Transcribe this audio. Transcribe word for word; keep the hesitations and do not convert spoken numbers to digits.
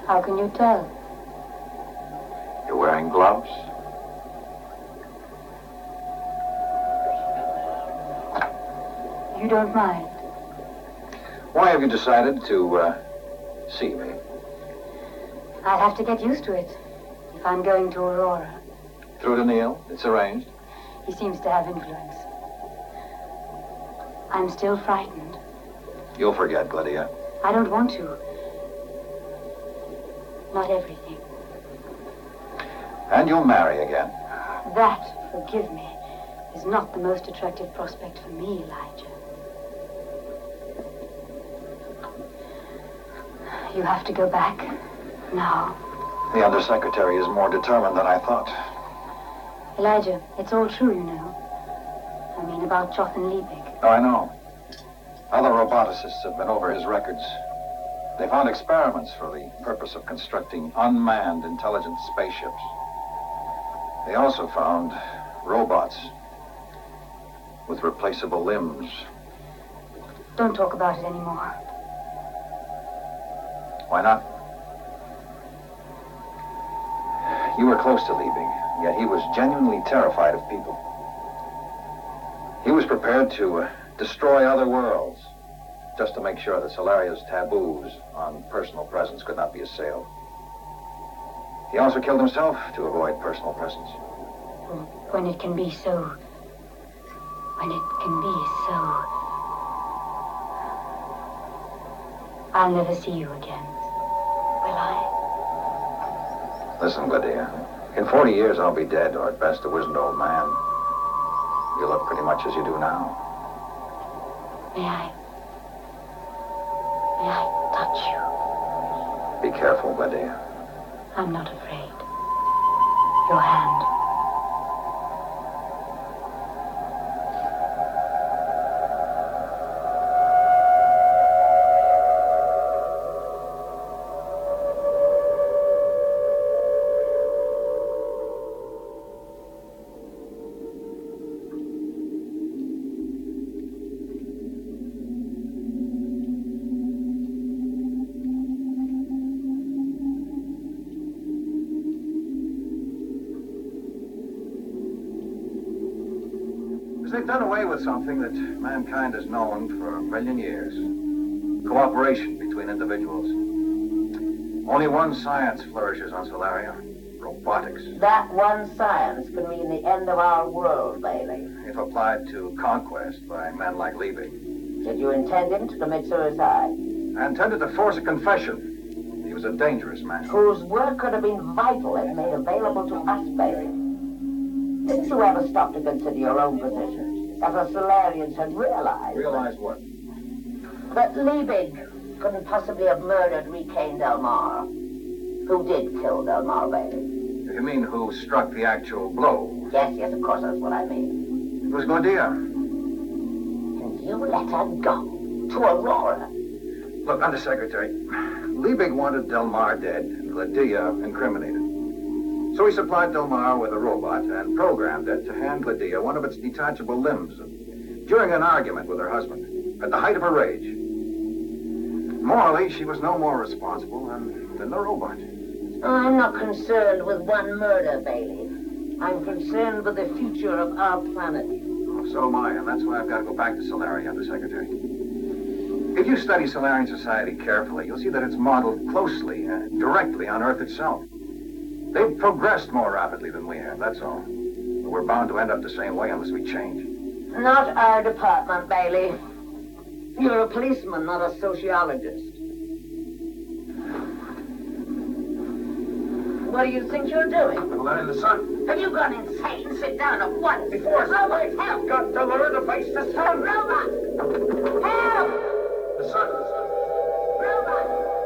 How can you tell? You're wearing gloves? You don't mind? Why have you decided to, uh, see me? I'll have to get used to it if I'm going to Aurora. Through to Neil? It's arranged. He seems to have influence. I'm still frightened. You'll forget, Glydia. I don't want to. Not everything. And you'll marry again. That, forgive me, is not the most attractive prospect for me, Elijah. You have to go back now. The Undersecretary is more determined than I thought. Elijah, it's all true, you know. I mean, about Jotham Liebig. Oh, I know. Other roboticists have been over his records. They found experiments for the purpose of constructing unmanned intelligent spaceships. They also found robots with replaceable limbs. Don't talk about it anymore. Why not? You were close to Liebig, yet he was genuinely terrified of people. He was prepared to uh, destroy other worlds, just to make sure that Solaria's taboos on personal presence could not be assailed. He also killed himself to avoid personal presence. When it can be so... When it can be so... I'll never see you again. Will I? Listen, Glydia. In forty years, I'll be dead, or at best, a wizened old man. You look pretty much as you do now. May I... May I touch you? Be careful, Glydia. I'm not afraid. Your hand. They've done away with something that mankind has known for a million years. Cooperation between individuals. Only one science flourishes on Solaria. Robotics. That one science could mean the end of our world, Bailey. If applied to conquest by men like Liebig. Did you intend him to commit suicide? I intended to force a confession. He was a dangerous man. Whose work could have been vital if made available to us, Bailey. Didn't you ever stop to consider your own position? That the Solarians had realized... Realized what? That Liebig couldn't possibly have murdered Rikain Delmar. Who did kill Delmar, Bailey? You mean who struck the actual blow? Yes, yes, of course, that's what I mean. It was Glydia. And you let her go to Aurora? Look, Undersecretary, Liebig wanted Delmar dead and Glydia incriminated. So he supplied Delmar with a robot and programmed it to hand Glydia one of its detachable limbs during an argument with her husband, at the height of her rage. Morally, she was no more responsible than, than the robot. I'm not concerned with one murder, Bailey. I'm concerned with the future of our planet. Oh, so am I, and that's why I've got to go back to Solaria, Undersecretary. If you study Solarian society carefully, you'll see that it's modeled closely, uh, directly on Earth itself. They've progressed more rapidly than we have, that's all. But we're bound to end up the same way unless we change. Not our department, Bailey. You're a policeman, not a sociologist. What do you think you're doing? I'm letting the sun. Have you gone insane? Sit down at once. Before Robot, help! got to learn to face the sun. Robot! Help! The sun. Robot!